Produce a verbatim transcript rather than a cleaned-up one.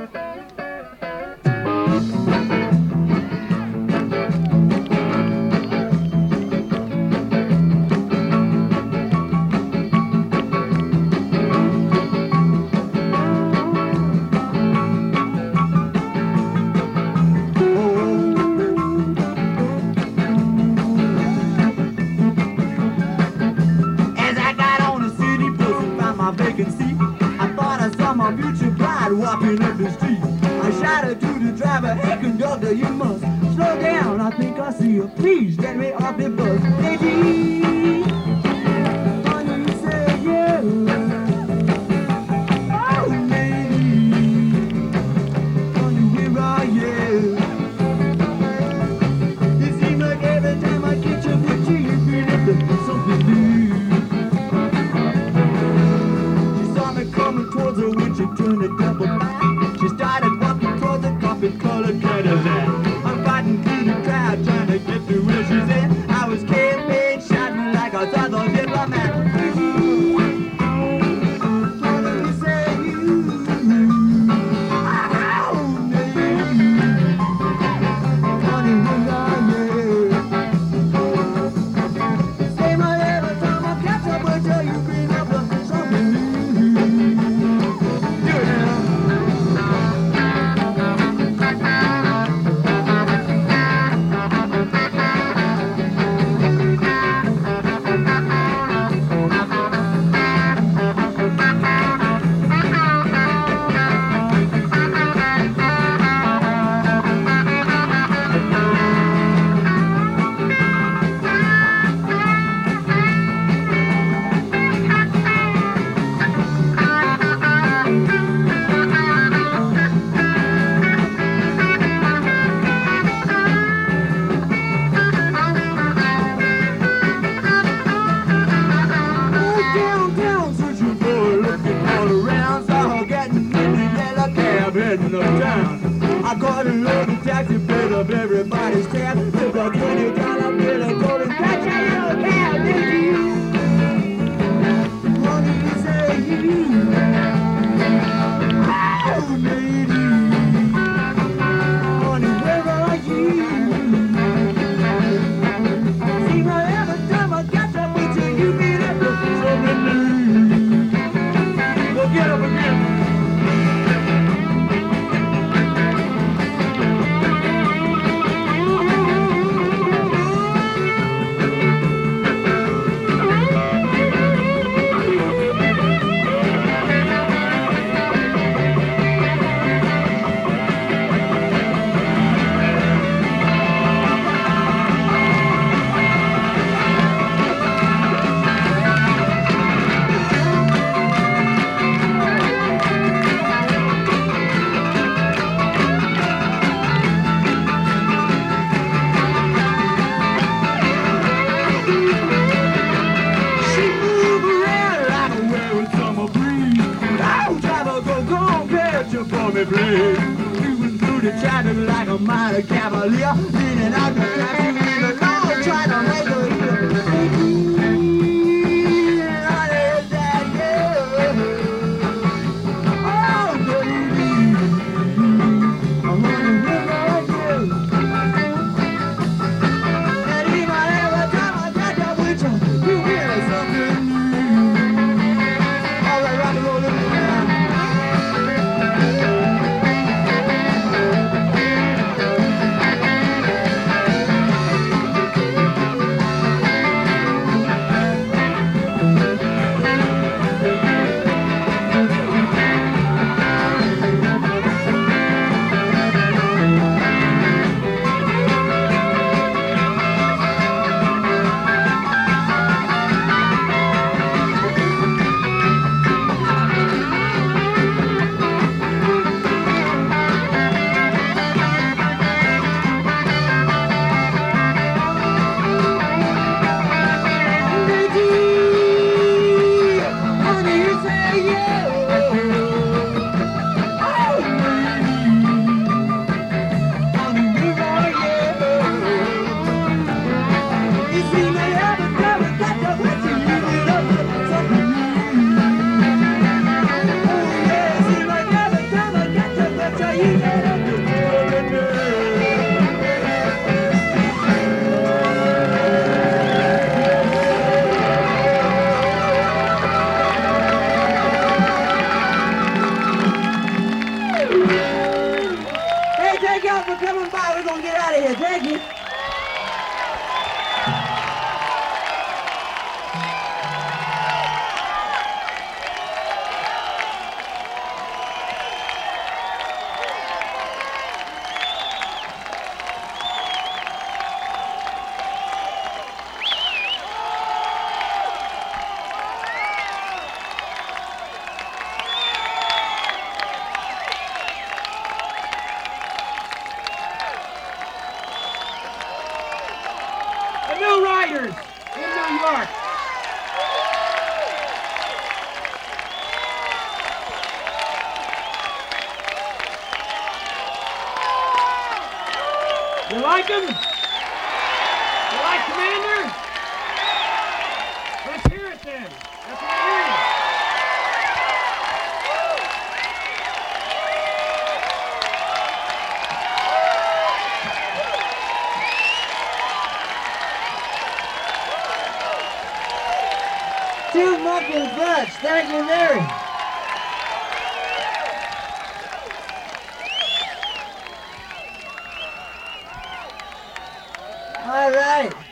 Walking up the street, I shouted to the driver, "Hey conductor, you must slow down. I think I see you. Please get me off the bus." Hey, gee, honey, you say yeah. Oh, lady, honey, where are you? It seems like every time I catch up with you, you feel up to something new. She saw me coming towards her when she turned a double back. She started walking towards the coffee-colored Cadillac. I'm fighting through the crowd trying to get to where she's at. I was campaign shouting like a southern diplomat. What do you say, you? Oh, lady. Honey, where are you? Say my every time I catch up with you, you bring up something new. Do it now. I got a loaded taxi, paid up everybody's tab. Took a twenty dollar bill and told him, "Catch a little cab, did you?" What did you say, you? Oh, lady, honey, where are you? See, my every time I catch up with you, you mean it for something new. Go get up again. Please. Moving through the traffic like a minor cavalier, leaning out the taxi with a long trying to make a hit. Honey, is that you? Oh, baby, I'm running with like you. And even every time I catch up with you, you hear something new. All right, rock and roll, living around. you, thank you. The New Riders in New York. You like him? You like Commander? Let's hear it then. That's what I hear. Two muffin fudge, thank you, Mary. All right.